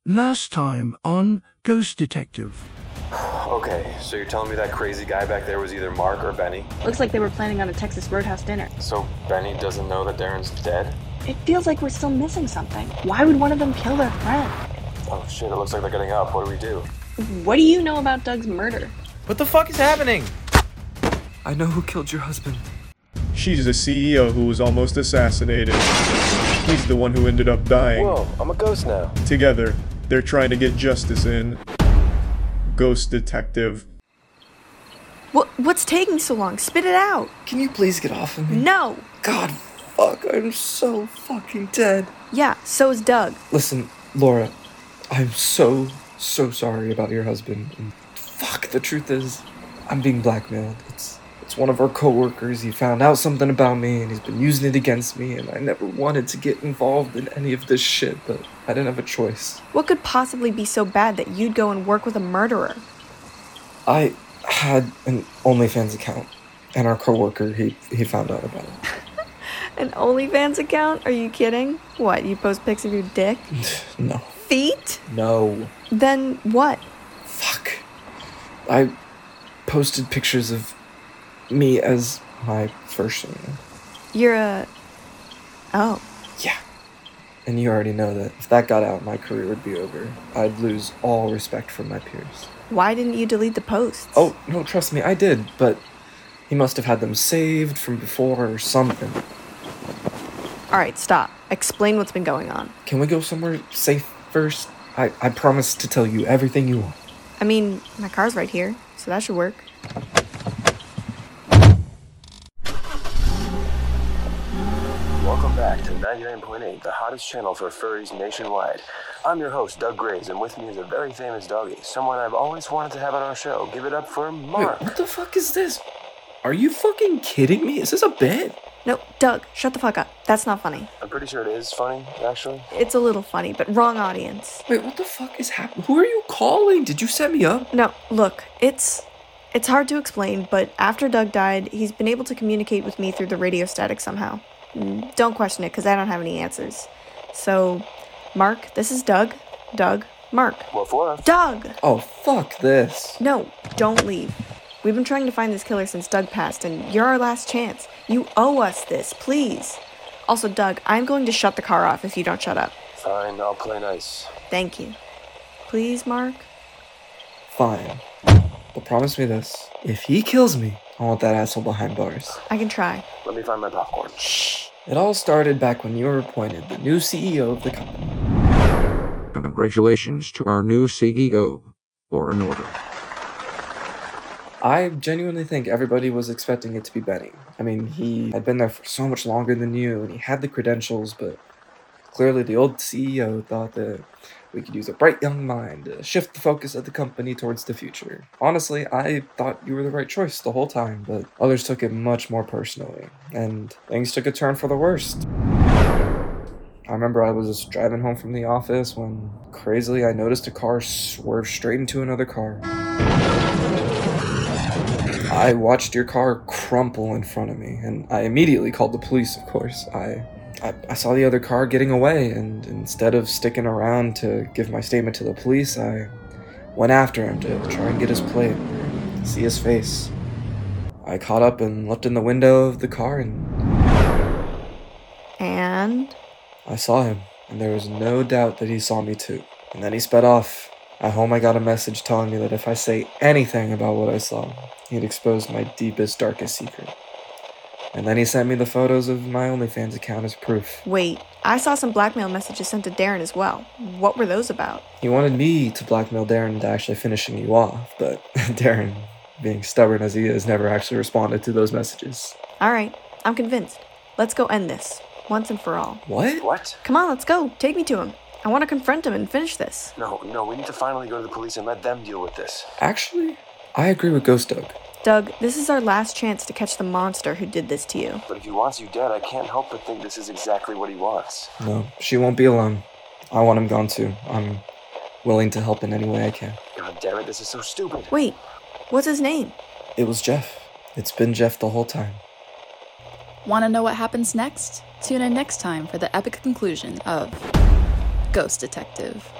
Last time on Ghost Detective. Okay, so you're telling me that crazy guy back there was either Mark or Benny? Looks like they were planning on a Texas Roadhouse dinner. So Benny doesn't know that Darren's dead? It feels like we're still missing something. Why would one of them kill their friend? Oh shit, it looks like they're getting up. What do we do? What do you know about Doug's murder? What the fuck is happening? I know who killed your husband. She's the CEO who was almost assassinated. He's the one who ended up dying. Whoa, I'm a ghost now. Together, they're trying to get justice in. Ghost Detective. What's taking so long? Spit it out. Can you please get off of me? No. God, fuck, I'm so fucking dead. Yeah, so is Doug. Listen, Laura, I'm so sorry about your husband. And fuck, the truth is, I'm being blackmailed. It's one of our coworkers. He found out something about me and he's been using it against me, and I never wanted to get involved in any of this shit, but I didn't have a choice. What could possibly be so bad that you'd go and work with a murderer? I had an OnlyFans account, and our coworker, he found out about it. An OnlyFans account? Are you kidding? What, you post pics of your dick? No. Feet? No. Then what? Fuck. I posted pictures of me as my first name. You're a... Oh. Yeah. And you already know that if that got out, my career would be over. I'd lose all respect from my peers. Why didn't you delete the posts? Oh, no, trust me, I did, but he must have had them saved from before or something. Alright, stop. Explain what's been going on. Can we go somewhere safe first? I promise to tell you everything you want. I mean, my car's right here, so that should work. Welcome back to 99.8, the hottest channel for furries nationwide. I'm your host, Doug Graves, and with me is a very famous doggy, someone I've always wanted to have on our show. Give it up for Mark. Wait, what the fuck is this? Are you fucking kidding me? Is this a bit? No, Doug, shut the fuck up. That's not funny. I'm pretty sure it is funny, actually. It's a little funny, but wrong audience. Wait, what the fuck is happening? Who are you calling? Did you set me up? No, look, it's hard to explain, but after Doug died, he's been able to communicate with me through the radio static somehow. Don't question it, because I don't have any answers. So, Mark, this is Doug. Doug, Mark. What for? Doug! Oh, fuck this. No, don't leave. We've been trying to find this killer since Doug passed, and you're our last chance. You owe us this, please. Also, Doug, I'm going to shut the car off if you don't shut up. Fine, I'll play nice. Thank you. Please, Mark? Fine. But promise me this. If he kills me, I want that asshole behind bars. I can try. Let me find my popcorn. Shh. It all started back when you were appointed the new CEO of the company. Congratulations to our new CEO, Law and Order. I genuinely think everybody was expecting it to be Benny. I mean, he had been there for so much longer than you, and he had the credentials, but clearly the old CEO thought that we could use a bright young mind to shift the focus of the company towards the future. Honestly, I thought you were the right choice the whole time, but others took it much more personally, and things took a turn for the worst. I remember I was driving home from the office when, crazily, I noticed a car swerve straight into another car. I watched your car crumple in front of me, and I immediately called the police, of course. I saw the other car getting away, and instead of sticking around to give my statement to the police, I went after him to try and get his plate, see his face. I caught up and looked in the window of the car, And? I saw him, and there was no doubt that he saw me too. And then he sped off. At home, I got a message telling me that if I say anything about what I saw, he'd expose my deepest, darkest secret. And then he sent me the photos of my OnlyFans account as proof. Wait, I saw some blackmail messages sent to Darren as well. What were those about? He wanted me to blackmail Darren into actually finishing you off, but Darren, being stubborn as he is, never actually responded to those messages. Alright, I'm convinced. Let's go end this, once and for all. What? What? Come on, let's go. Take me to him. I want to confront him and finish this. No, we need to finally go to the police and let them deal with this. Actually, I agree with Ghost Doug. Doug, this is our last chance to catch the monster who did this to you. But if he wants you dead, I can't help but think this is exactly what he wants. No, she won't be alone. I want him gone too. I'm willing to help in any way I can. God damn it, this is so stupid. Wait, what's his name? It was Jeff. It's been Jeff the whole time. Want to know what happens next? Tune in next time for the epic conclusion of Ghost Detective.